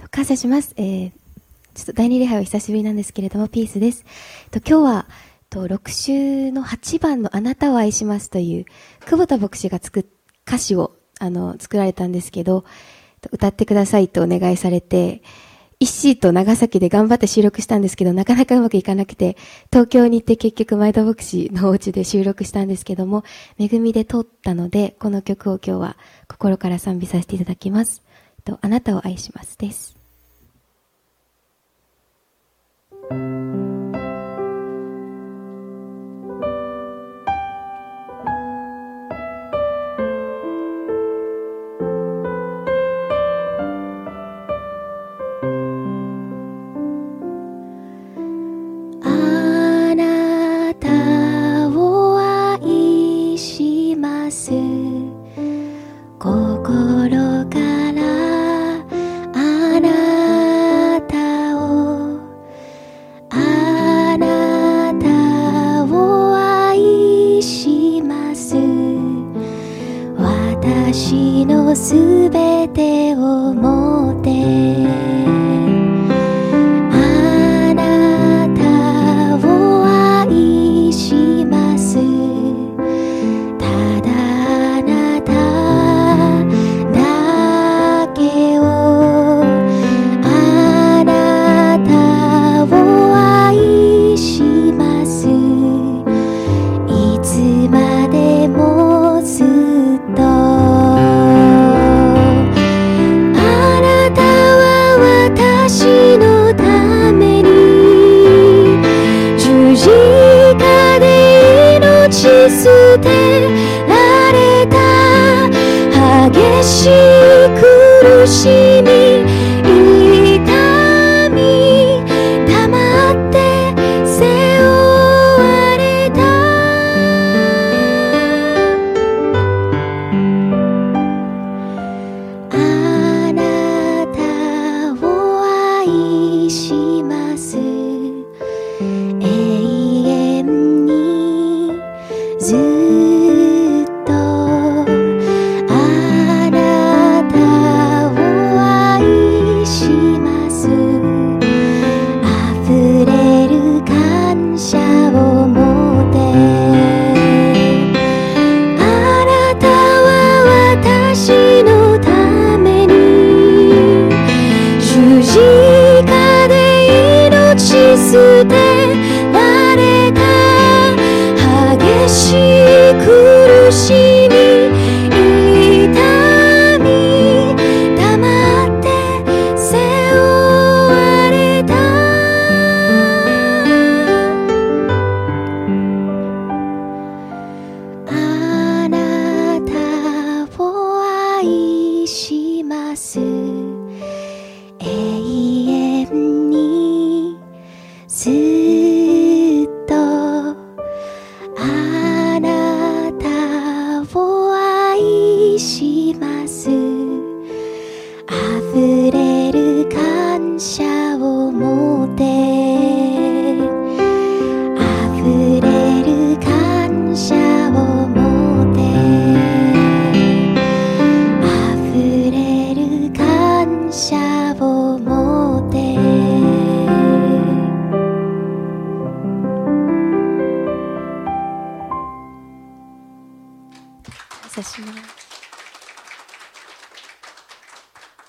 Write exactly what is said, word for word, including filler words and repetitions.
感謝します。えー、ちょっと第二礼拝は久しぶりなんですけれども、ピースです。と今日はとろく週のはちばんのあなたを愛しますという久保田牧師が作っ歌詞をあの作られたんですけど、歌ってくださいとお願いされて、石井と長崎で頑張って収録したんですけど、なかなかうまくいかなくて、東京に行って結局前田牧師のお家で収録したんですけども、恵みで通ったので、この曲を今日は心から賛美させていただきます。とあなたを愛しますです。 私のすべてをもってあなたを愛します。ただあなただけをあなたを愛します。いつまでもずっと私のために十字架で命捨てられた。激しい苦しみ痛みたまって背負われた。あなたを愛します。永遠にずっとあなたを愛します。溢れる感謝を持ってあなたは私のために十字架で命捨てられた。激しい苦し